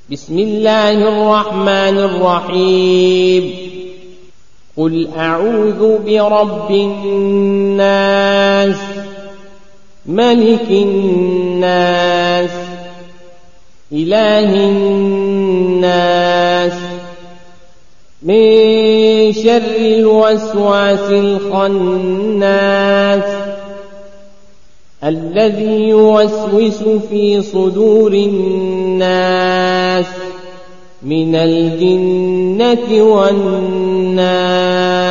بسم الله الرحمن الرحيم قل أعوذ برب الناس ملك الناس إله الناس من شر الوسواس الخناس الذي يوسوس في صدور الناس من الجنة والناس